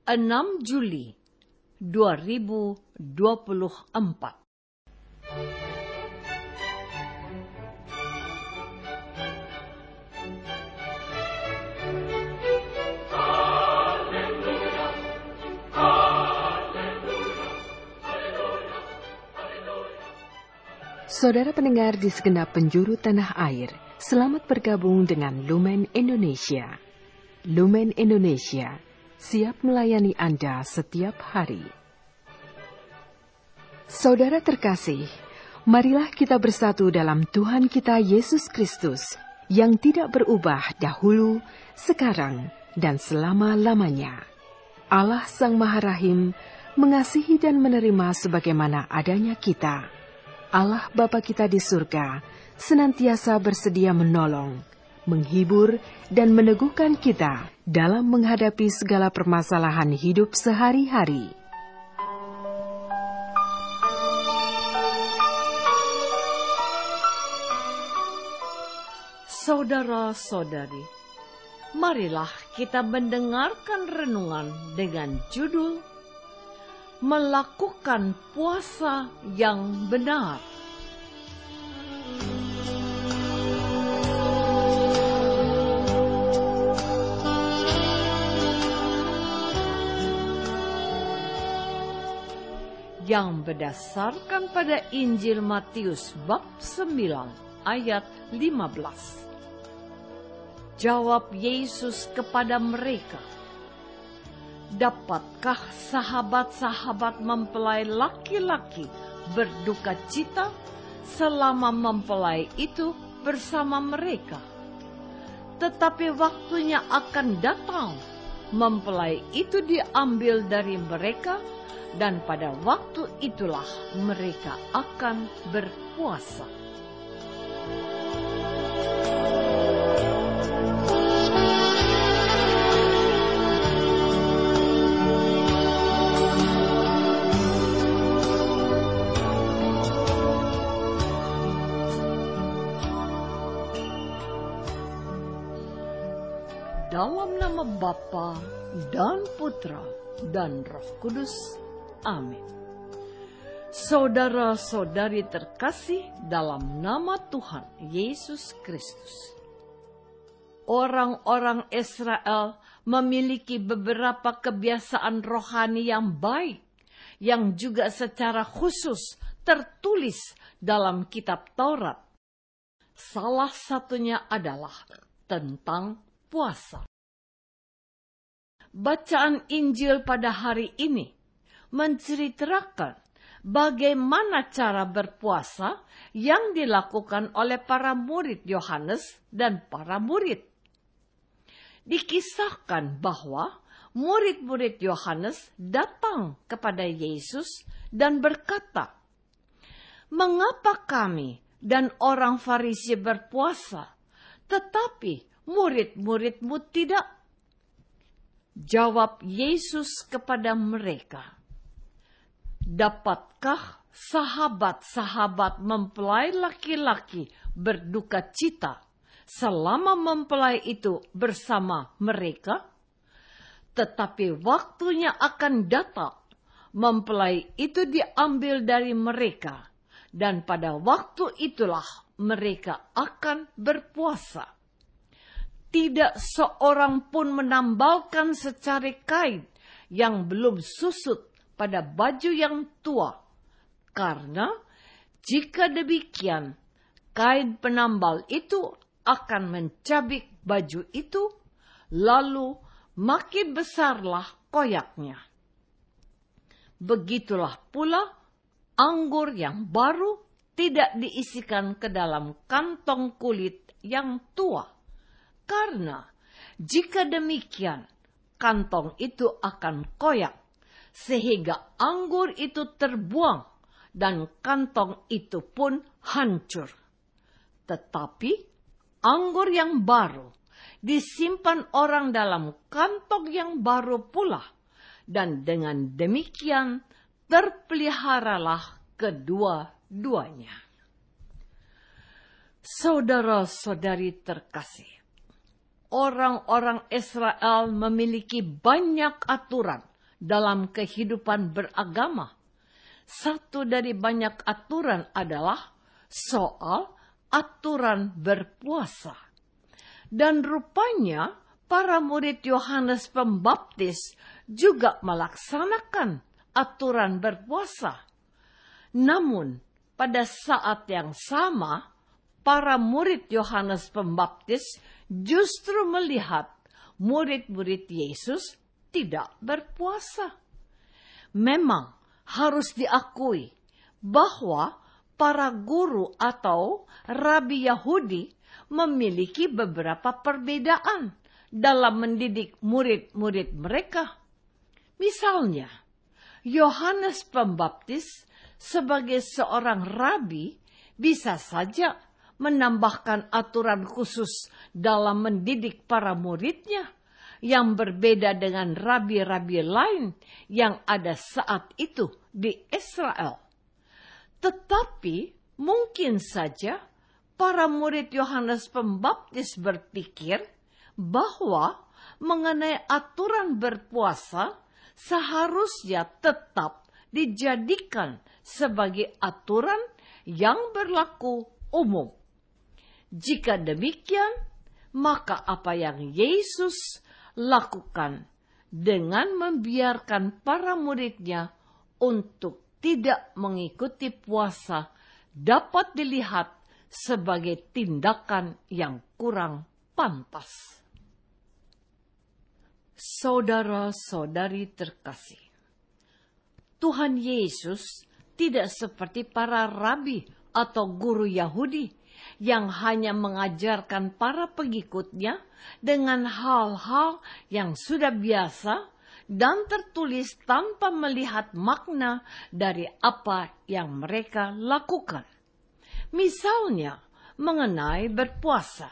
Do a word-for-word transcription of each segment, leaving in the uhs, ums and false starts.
enam Juli dua ribu dua puluh empat. Saudara pendengar di segenap penjuru tanah air, selamat bergabung dengan Lumen Indonesia. Lumen Indonesia, siap melayani Anda setiap hari. Saudara terkasih, marilah kita bersatu dalam Tuhan kita Yesus Kristus, yang tidak berubah dahulu, sekarang, dan selama-lamanya. Allah Sang Maha Rahim, mengasihi dan menerima sebagaimana adanya kita. Allah Bapa kita di surga senantiasa bersedia menolong, menghibur, dan meneguhkan kita dalam menghadapi segala permasalahan hidup sehari-hari. Saudara-saudari, marilah kita mendengarkan renungan dengan judul Melakukan Puasa yang Benar. Yang berdasarkan pada Injil Matius bab sembilan ayat lima belas. Jawab Yesus kepada mereka, "Dapatkah sahabat-sahabat mempelai laki-laki berduka cita selama mempelai itu bersama mereka? Tetapi waktunya akan datang, mempelai itu diambil dari mereka, dan pada waktu itulah mereka akan berpuasa." Dalam nama Bapa dan Putra dan Roh Kudus. Amin. Saudara-saudari terkasih dalam nama Tuhan Yesus Kristus. Orang-orang Israel memiliki beberapa kebiasaan rohani yang baik, yang juga secara khusus tertulis dalam kitab Taurat. Salah satunya adalah tentang puasa. Bacaan Injil pada hari ini menceritakan bagaimana cara berpuasa yang dilakukan oleh para murid Yohanes dan para murid. Dikisahkan bahwa murid-murid Yohanes datang kepada Yesus dan berkata, "Mengapa kami dan orang Farisi berpuasa, tetapi murid-muridmu tidak?" Jawab Yesus kepada mereka, "Dapatkah sahabat-sahabat mempelai laki-laki berduka cita selama mempelai itu bersama mereka? Tetapi waktunya akan datang, mempelai itu diambil dari mereka, dan pada waktu itulah mereka akan berpuasa. Tidak seorang pun menambalkan secari kain yang belum susut pada baju yang tua, karena jika demikian, kain penambal itu akan mencabik baju itu, lalu makin besarlah koyaknya. Begitulah pula anggur yang baru tidak diisikan ke dalam kantong kulit yang tua, karena jika demikian, kantong itu akan koyak, sehingga anggur itu terbuang, dan kantong itu pun hancur. Tetapi anggur yang baru disimpan orang dalam kantong yang baru pula, dan dengan demikian terpeliharalah kedua-duanya." Saudara-saudari terkasih, orang-orang Israel memiliki banyak aturan dalam kehidupan beragama. Satu dari banyak aturan adalah soal aturan berpuasa. Dan rupanya para murid Yohanes Pembaptis juga melaksanakan aturan berpuasa. Namun, pada saat yang sama, para murid Yohanes Pembaptis justru melihat murid-murid Yesus tidak berpuasa. Memang harus diakui bahwa para guru atau rabi Yahudi memiliki beberapa perbedaan dalam mendidik murid-murid mereka. Misalnya, Yohanes Pembaptis sebagai seorang rabi bisa saja menambahkan aturan khusus dalam mendidik para muridnya yang berbeda dengan rabi-rabi lain yang ada saat itu di Israel. Tetapi mungkin saja para murid Yohanes Pembaptis berpikir bahwa mengenai aturan berpuasa seharusnya tetap dijadikan sebagai aturan yang berlaku umum. Jika demikian, maka apa yang Yesus lakukan dengan membiarkan para muridnya untuk tidak mengikuti puasa dapat dilihat sebagai tindakan yang kurang pantas. Saudara-saudari terkasih, Tuhan Yesus tidak seperti para rabi atau guru Yahudi yang hanya mengajarkan para pengikutnya dengan hal-hal yang sudah biasa dan tertulis tanpa melihat makna dari apa yang mereka lakukan. Misalnya, mengenai berpuasa.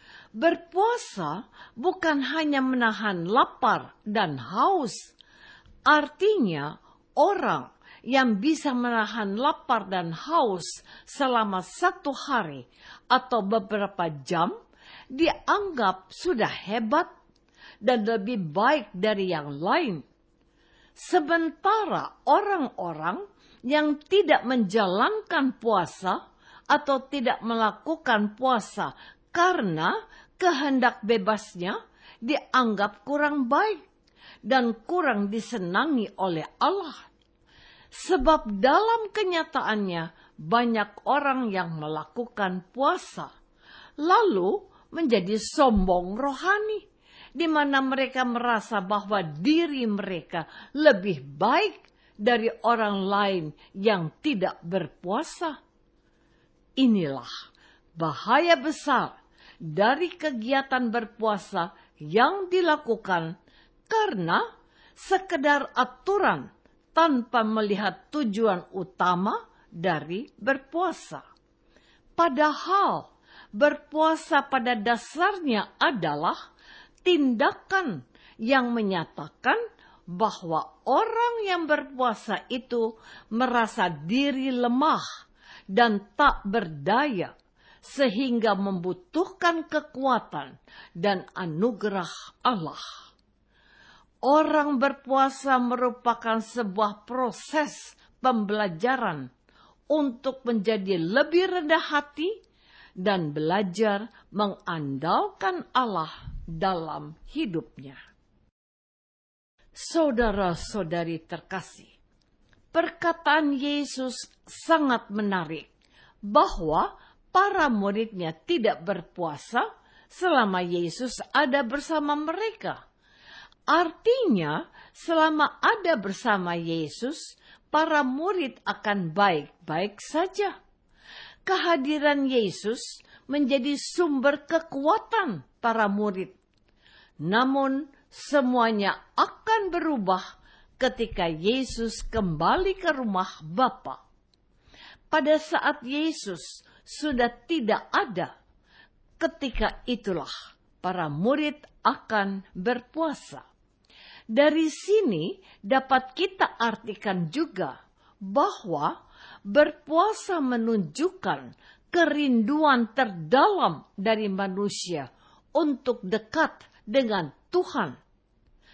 Berpuasa bukan hanya menahan lapar dan haus. Artinya, orang yang bisa menahan lapar dan haus selama satu hari atau beberapa jam dianggap sudah hebat dan lebih baik dari yang lain. Sementara orang-orang yang tidak menjalankan puasa atau tidak melakukan puasa karena kehendak bebasnya dianggap kurang baik dan kurang disenangi oleh Allah. Sebab dalam kenyataannya banyak orang yang melakukan puasa lalu menjadi sombong rohani, di mana mereka merasa bahwa diri mereka lebih baik dari orang lain yang tidak berpuasa. Inilah bahaya besar dari kegiatan berpuasa yang dilakukan karena sekedar aturan tanpa melihat tujuan utama dari berpuasa. Padahal berpuasa pada dasarnya adalah tindakan yang menyatakan bahwa orang yang berpuasa itu merasa diri lemah dan tak berdaya, sehingga membutuhkan kekuatan dan anugerah Allah. Orang berpuasa merupakan sebuah proses pembelajaran untuk menjadi lebih rendah hati dan belajar mengandalkan Allah dalam hidupnya. Saudara-saudari terkasih, perkataan Yesus sangat menarik bahwa para muridnya tidak berpuasa selama Yesus ada bersama mereka. Artinya, selama ada bersama Yesus, para murid akan baik-baik saja. Kehadiran Yesus menjadi sumber kekuatan para murid. Namun, semuanya akan berubah ketika Yesus kembali ke rumah Bapa. Pada saat Yesus sudah tidak ada, ketika itulah para murid akan berpuasa. Dari sini dapat kita artikan juga bahwa berpuasa menunjukkan kerinduan terdalam dari manusia untuk dekat dengan Tuhan.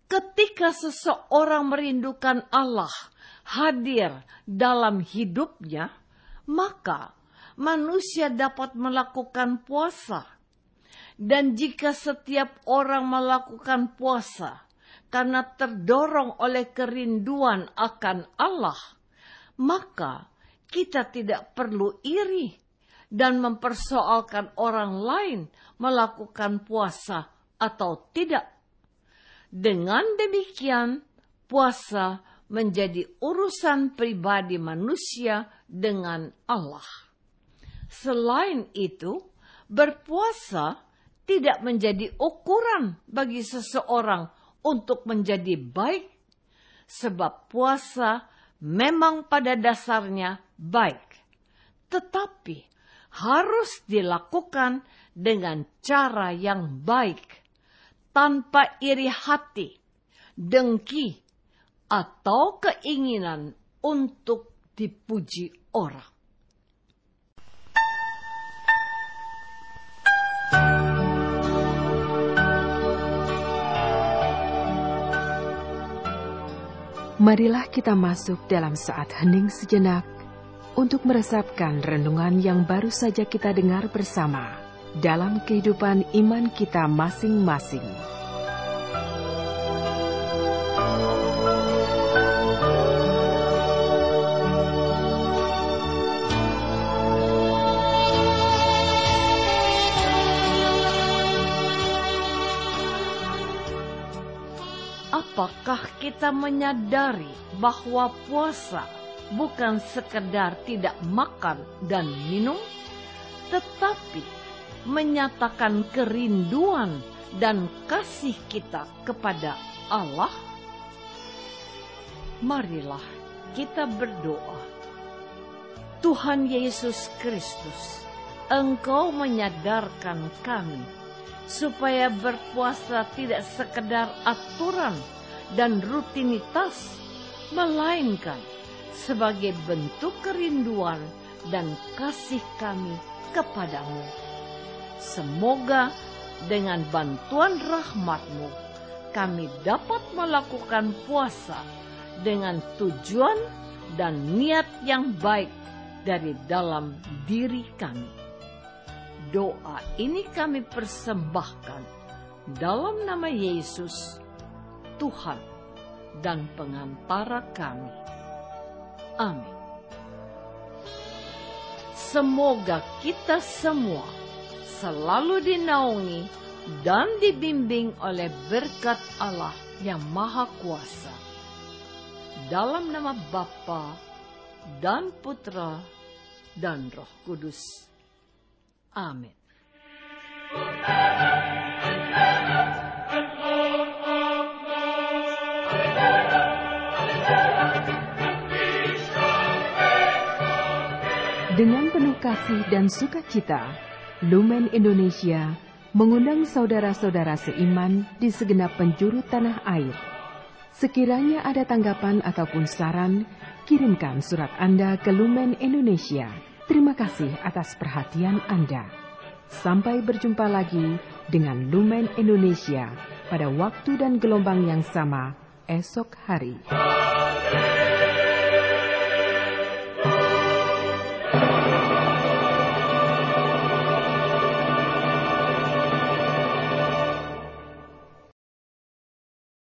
ketika seseorang merindukan Allah hadir dalam hidupnya, maka manusia dapat melakukan puasa. Dan jika setiap orang melakukan puasa karena terdorong oleh kerinduan akan Allah, maka kita tidak perlu iri dan mempersoalkan orang lain melakukan puasa atau tidak. Dengan demikian, puasa menjadi urusan pribadi manusia dengan Allah. Selain itu, berpuasa tidak menjadi ukuran bagi seseorang untuk menjadi baik, sebab puasa memang pada dasarnya baik, tetapi harus dilakukan dengan cara yang baik, tanpa iri hati, dengki, atau keinginan untuk dipuji orang. Marilah kita masuk dalam saat hening sejenak untuk meresapkan renungan yang baru saja kita dengar bersama dalam kehidupan iman kita masing-masing. Apakah kita menyadari bahwa puasa bukan sekedar tidak makan dan minum, tetapi menyatakan kerinduan dan kasih kita kepada Allah? Marilah kita berdoa. Tuhan Yesus Kristus, Engkau menyadarkan kami supaya berpuasa tidak sekedar aturan dan rutinitas, melainkan sebagai bentuk kerinduan dan kasih kami kepadamu. Semoga dengan bantuan rahmat-Mu, kami dapat melakukan puasa dengan tujuan dan niat yang baik dari dalam diri kami. Doa ini kami persembahkan dalam nama Yesus, Tuhan dan pengantara kami. Amin. Semoga kita semua selalu dinaungi dan dibimbing oleh berkat Allah yang Maha Kuasa. Dalam nama Bapa dan Putra dan Roh Kudus. Amin. Dengan penuh kasih dan sukacita, Lumen Indonesia mengundang saudara-saudara seiman di segenap penjuru tanah air. Sekiranya ada tanggapan ataupun saran, kirimkan surat Anda ke Lumen Indonesia. Terima kasih atas perhatian Anda. Sampai berjumpa lagi dengan Lumen Indonesia pada waktu dan gelombang yang sama esok hari.